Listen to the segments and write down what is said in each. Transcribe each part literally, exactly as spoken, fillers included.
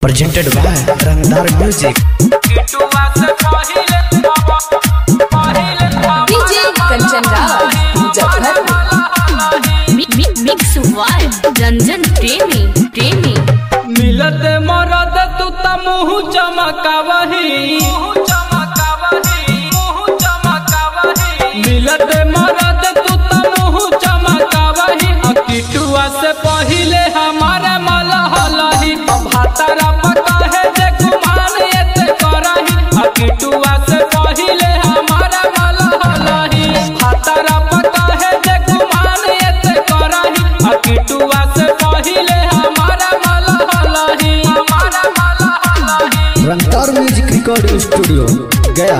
presented by Rangdar Music. D J Kanchan Raj, Muzaffarpur. Mix Y, Ranjan Premi, Premi. मिलत मरद तू त मुँह चमकावही, मिलत मरद तू त मुँह चमकावही। किटुआ से पहिले हमारे मलहलही, भातारा पका है जे गुमान एते करही। किटुआ से पहिले हमारे मलहलही, भातारा पका है जे गुमान एते करही। किटुआ से पहिले हमारा मलहलही, हमारा मलहलही। Rangdar Music Recording Studio, Gaya.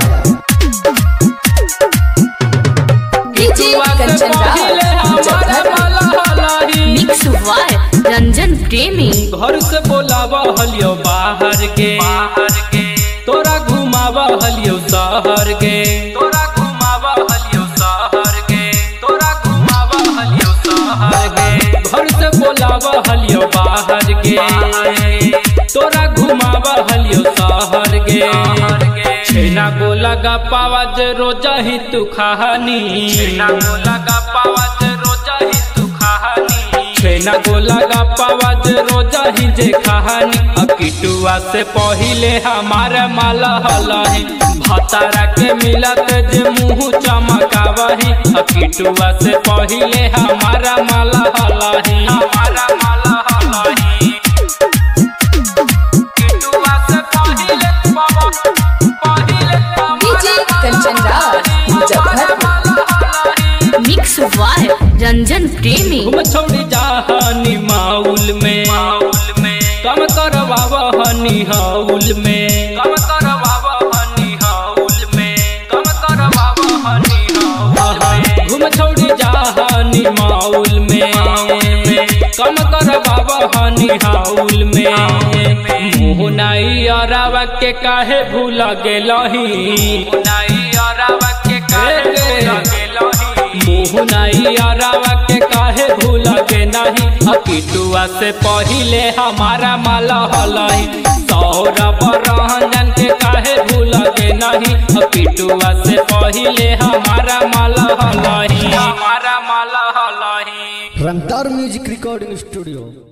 D J Kanchan Raj, Muzaffarpur. Mix Y, Ranjan Premi. घर से बोलावा हलियो बाहर के, तोरा घुमावा हलियो शहर के, तोरा घुमावा हलियो शहर के, तोरा घुमावा हलियो शहर के। घर से बोलावा हलियो बाहर के, तोरा घुमावा हलियो शहर के। छेना को लगा पावा जे रोजा ही तू कहानी, छेना को लगा पावा जे रोजा ही तू कहानी, छेना को लगा पावा जे रोजा ही जे कहानी। किटुआ से पहिले हमारे मलहलही, भातारा के मिलत जे मुँह चमकावही। किटुआ से पहिले हमारा मलहलही, हमारा मलहलही। किटुआ से पहिले बाबा पहिले D J Kanchan Raj, Muzaffarpur. Mix Y, Ranjan Premi. घूम छोड़ी जाहनी माउल में, माउल में कम करवावा हनी हाउल में, कम करवावा हनी हाउल में, कम करवावा हनी हाउल में। घूम छोड़ी जाहनी माउल में, कम करवावा हनी हाउल में। मुँह नाई अरावा के काहे भूल गेलही, नाई अरावा के काहे भूल गेलही, मुँह नाई अरावा के काहे भूल के नहीं। किटुआ से पहिले हमारा मलहलही, सौरभ रंजन के काहे भूल के नहीं। किटुआ से पहिले हमारा मलहलही, हमारा मलहलही। Rangdar Music Recording Studio.